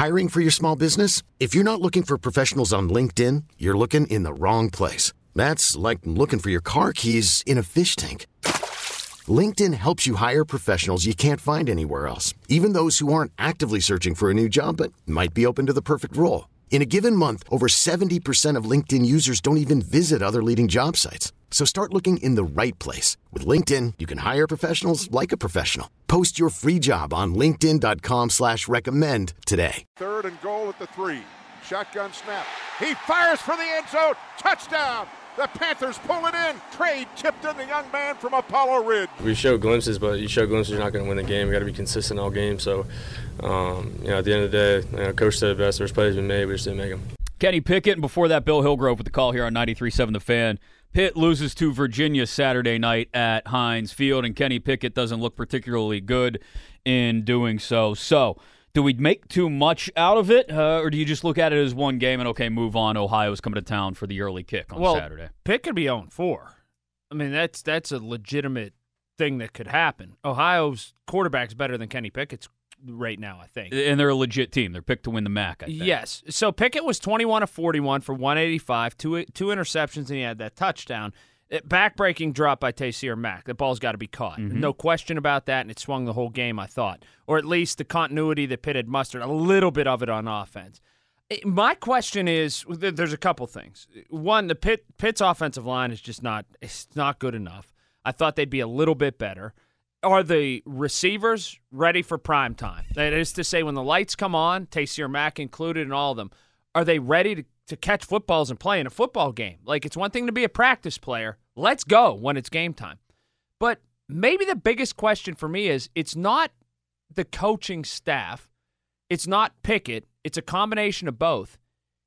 Hiring for your small business? If you're not looking for professionals on LinkedIn, you're looking in the wrong place. That's like looking for your car keys in a fish tank. LinkedIn helps you hire professionals you can't find anywhere else, even those who aren't actively searching for a new job but might be open to the perfect role. In a given month, over 70% of LinkedIn users don't even visit other leading job sites. So start looking in the right place. With LinkedIn, you can hire professionals like a professional. Post your free job on linkedin.com/recommend today. 3rd and goal at the 3. Shotgun snap. He fires for the end zone. Touchdown. The Panthers pull it in. Trade tipped in the young man from Apollo Ridge. We show glimpses, but you show glimpses, you're not going to win the game. We got to be consistent all game. So, at the end of the day, Coach said it best. There's plays been made, we just didn't make them. Kenny Pickett, and before that, Bill Hillgrove with the call here on 93.7 The Fan. Pitt loses to Virginia Saturday night at Heinz Field, and Kenny Pickett doesn't look particularly good in doing so. So, do we make too much out of it, or do you just look at it as one game and, okay, move on, Ohio's coming to town for the early kick on Saturday? Pitt could be 0-4. I mean, that's a legitimate thing that could happen. Ohio's quarterback's better than Kenny Pickett's right now, I think. And they're a legit team. They're picked to win the MAC, I think. Yes. So Pickett was 21 of 41 for 185, two interceptions, and he had that touchdown. Back-breaking drop by Taysir Mack. The ball's got to be caught. Mm-hmm. No question about that, and it swung the whole game, I thought. Or at least the continuity that Pitt had mustered, a little bit of it on offense. My question is, there's a couple things. One, the Pitt's offensive line is just not good enough. I thought they'd be a little bit better. Are the receivers ready for prime time? That is to say, when the lights come on, Taysir Mack included and all of them, are they ready to catch footballs and play in a football game? Like, it's one thing to be a practice player. Let's go when it's game time. But maybe the biggest question for me is, it's not the coaching staff. It's not Pickett. It's a combination of both.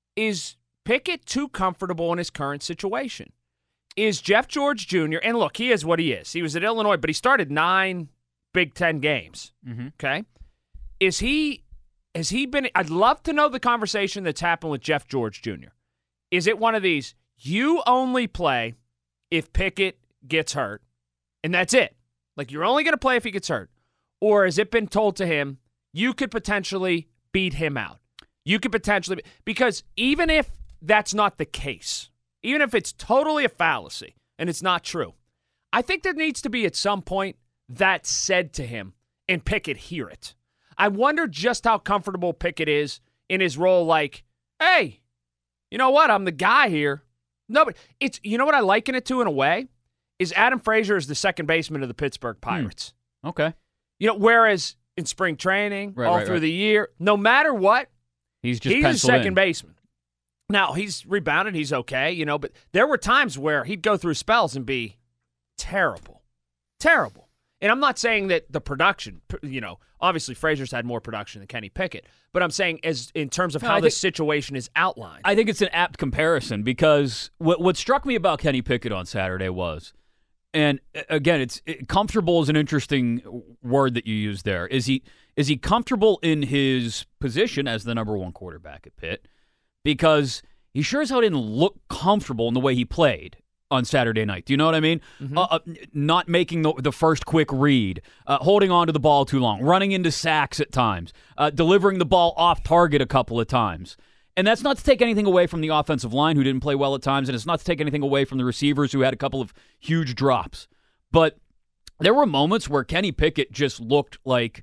Is Pickett too comfortable in his current situation? Is Jeff George Jr., and look, he is what he is. He was at Illinois, but he started 9 Big Ten games, okay? Has he been – I'd love to know the conversation that's happened with Jeff George Jr. Is it one of these, you only play if Pickett gets hurt, and that's it? Like, you're only going to play if he gets hurt. Or has it been told to him, you could potentially beat him out? You could potentially – because even if that's not the case – even if it's totally a fallacy and it's not true, I think there needs to be at some point that said to him and Pickett hear it. I wonder just how comfortable Pickett is in his role like, hey, you know what? I'm the guy here. No, but it's, you know what I liken it to in a way? Is Adam Frazier is the second baseman of the Pittsburgh Pirates. Okay. You know, whereas in spring training, all through the year, no matter what, he's a second baseman. Now, he's rebounded. He's okay, you know, but there were times where he'd go through spells and be terrible. Terrible. And I'm not saying that the production, you know, obviously Frazier's had more production than Kenny Pickett, but I'm saying as in terms of how the situation is outlined. I think it's an apt comparison because what struck me about Kenny Pickett on Saturday was, and again, comfortable is an interesting word that you use there. Is he comfortable in his position as the number one quarterback at Pitt? Because he sure as hell didn't look comfortable in the way he played on Saturday night. Do you know what I mean? Mm-hmm. Not making the first quick read, holding on to the ball too long, running into sacks at times, delivering the ball off target a couple of times. And that's not to take anything away from the offensive line, who didn't play well at times, and it's not to take anything away from the receivers, who had a couple of huge drops. But there were moments where Kenny Pickett just looked like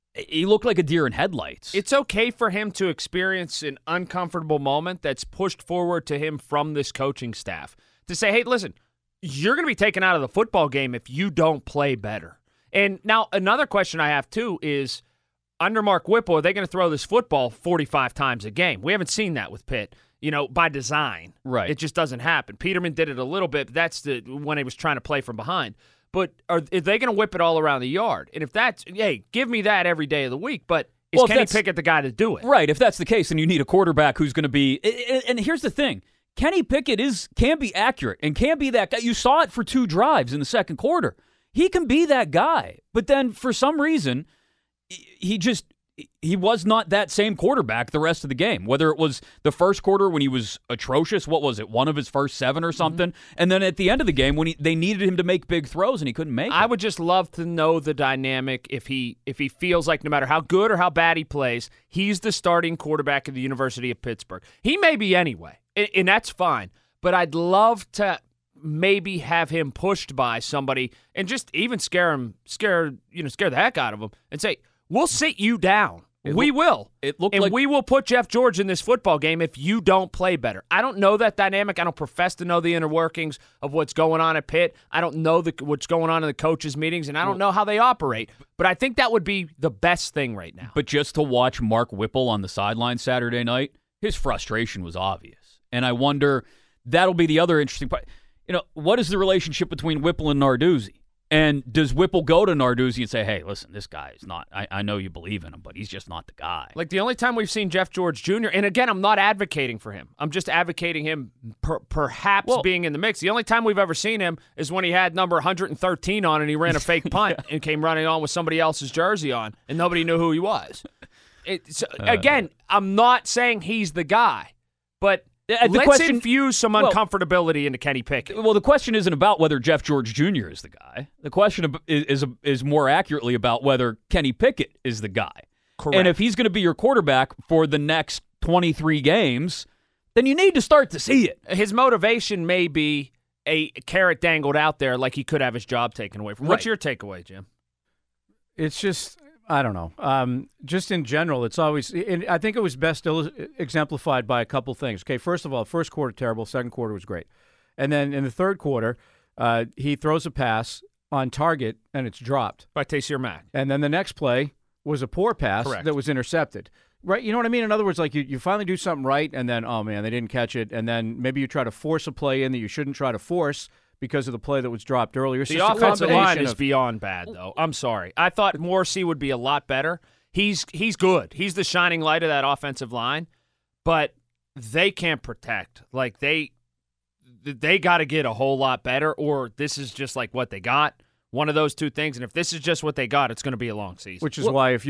a deer in headlights. It's okay for him to experience an uncomfortable moment that's pushed forward to him from this coaching staff to say, hey, listen, you're going to be taken out of the football game if you don't play better. And now another question I have, too, is under Mark Whipple, are they going to throw this football 45 times a game? We haven't seen that with Pitt, you know, by design. Right. It just doesn't happen. Peterman did it a little bit, but that's when he was trying to play from behind. But are they going to whip it all around the yard? And if that's, hey, give me that every day of the week. But is Kenny Pickett the guy to do it? Right. If that's the case, then you need a quarterback who's going to be. And here's the thing: Kenny Pickett can be accurate and can be that guy. You saw it for 2 drives in the second quarter. He can be that guy. But then for some reason, he he was not that same quarterback the rest of the game, whether it was the first quarter when he was atrocious, what was it, one of his first 7 or something, and then at the end of the game when they needed him to make big throws and he couldn't make them. I would just love to know the dynamic if he feels like no matter how good or how bad he plays, he's the starting quarterback of the University of Pittsburgh. He may be anyway, and that's fine, but I'd love to maybe have him pushed by somebody and just even scare the heck out of him and say, we'll sit you down. We will. It looked and like we will put Jeff George in this football game if you don't play better. I don't know that dynamic. I don't profess to know the inner workings of what's going on at Pitt. I don't know what's going on in the coaches' meetings, and I don't know how they operate. But I think that would be the best thing right now. But just to watch Mark Whipple on the sideline Saturday night, his frustration was obvious. And I wonder, that'll be the other interesting part. What is the relationship between Whipple and Narduzzi? And does Whipple go to Narduzzi and say, hey, listen, this guy is not, I know you believe in him, but he's just not the guy. Like the only time we've seen Jeff George Jr., and again, I'm not advocating for him. I'm just advocating him perhaps being in the mix. The only time we've ever seen him is when he had number 113 on and he ran a fake punt and came running on with somebody else's jersey on, and nobody knew who he was. Again, I'm not saying he's the guy, but let's infuse some uncomfortability into Kenny Pickett. Well, the question isn't about whether Jeff George Jr. is the guy. The question is more accurately about whether Kenny Pickett is the guy. Correct. And if he's going to be your quarterback for the next 23 games, then you need to start to see it. His motivation may be a carrot dangled out there like he could have his job taken away from him. What's your takeaway, Jim? It's just, I don't know. Just in general, it's always, I think it was best exemplified by a couple things. Okay, first of all, first quarter terrible, second quarter was great. And then in the third quarter, he throws a pass on target and it's dropped. By Taysir Mack. And then the next play was a poor pass that was intercepted. Right, you know what I mean? In other words, like you finally do something right, and then, oh, man, they didn't catch it. And then maybe you try to force a play in that you shouldn't try to force because of the play that was dropped earlier. The offensive line is beyond bad, though. I'm sorry. I thought Morrissey would be a lot better. He's good. He's the shining light of that offensive line, but they can't protect. Like, they got to get a whole lot better, or this is just like what they got. One of those two things, and if this is just what they got, it's going to be a long season. Which is why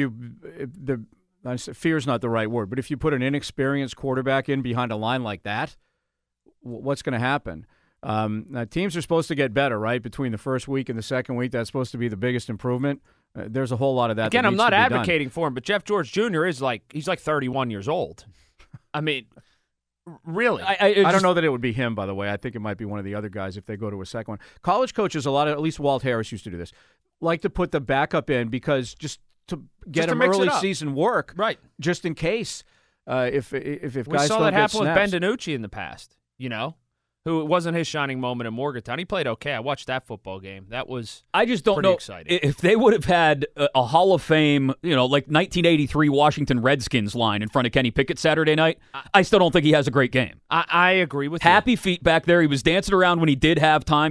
fear's not the right word, but if you put an inexperienced quarterback in behind a line like that, what's going to happen? Now, teams are supposed to get better, right? Between the first week and the second week, that's supposed to be the biggest improvement. There's a whole lot of that. Again, that I'm not needs to be advocating for him, but Jeff George Jr. is he's 31 years old. I mean, really. I don't know that it would be him, by the way. I think it might be one of the other guys if they go to a second one. College coaches, at least Walt Harris used to do this, like to put the backup in because just to get him early season work, right? Just in case if guys don't get snaps. We saw that happen with Ben DiNucci in the past, who it wasn't his shining moment in Morgantown. He played okay. I watched that football game. That was I just don't pretty know exciting. If they would have had a Hall of Fame, like 1983 Washington Redskins line in front of Kenny Pickett Saturday night. I still don't think he has a great game. I agree with Happy feet back there. He was dancing around when he did have time.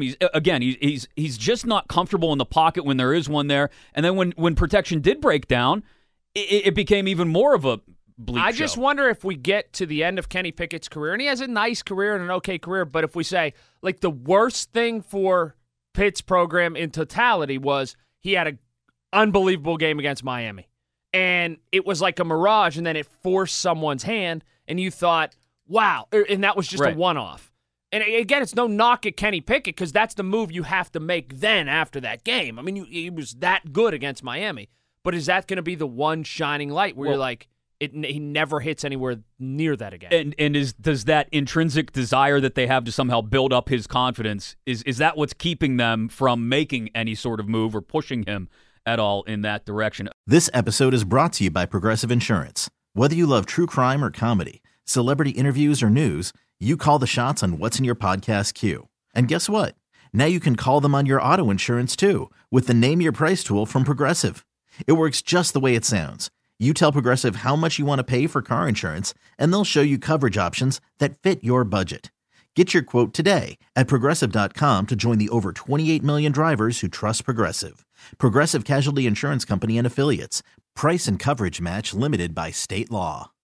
He's just not comfortable in the pocket when there is one there. And then when protection did break down, it became even more of a bleak show. Just wonder if we get to the end of Kenny Pickett's career, and he has a nice career and an okay career, but if we say, like, the worst thing for Pitt's program in totality was he had an unbelievable game against Miami, and it was like a mirage, and then it forced someone's hand, and you thought, wow, and that was just a one-off. And again, it's no knock at Kenny Pickett because that's the move you have to make then after that game. I mean, he was that good against Miami, but is that going to be the one shining light where you're like, he never hits anywhere near that again? And does that intrinsic desire that they have to somehow build up his confidence, is that what's keeping them from making any sort of move or pushing him at all in that direction? This episode is brought to you by Progressive Insurance. Whether you love true crime or comedy, celebrity interviews or news, you call the shots on what's in your podcast queue. And guess what? Now you can call them on your auto insurance too with the Name Your Price tool from Progressive. It works just the way it sounds. You tell Progressive how much you want to pay for car insurance, and they'll show you coverage options that fit your budget. Get your quote today at Progressive.com to join the over 28 million drivers who trust Progressive. Progressive Casualty Insurance Company and Affiliates. Price and coverage match limited by state law.